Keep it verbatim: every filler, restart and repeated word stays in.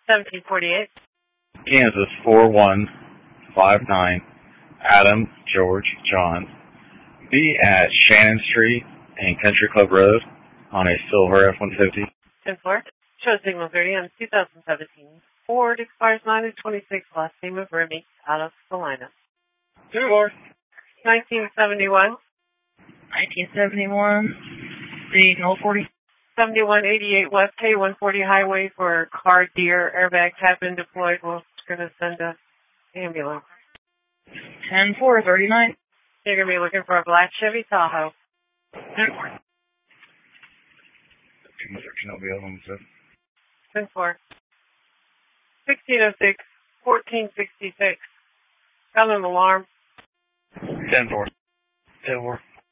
seventeen forty-eight. Kansas four one five nine. Adam George John. Be at Shannon Street and Country Club Road on a silver F one fifty. ten four. Show signal thirty on two thousand seventeen. Ford expires nine of twenty-six. Last name of Remy out of Salina. two four. nineteen seventy-one. nineteen seventy-one. The Null forty. seventy-one eighty-eight West K one forty Highway for car deer. Airbags have been deployed. We're going to send a ambulance. ten four thirty-nine. You're going to be looking for a black Chevy Tahoe. ten four. ten four. sixteen oh six, fourteen sixty-six. Got an alarm. ten four. ten four.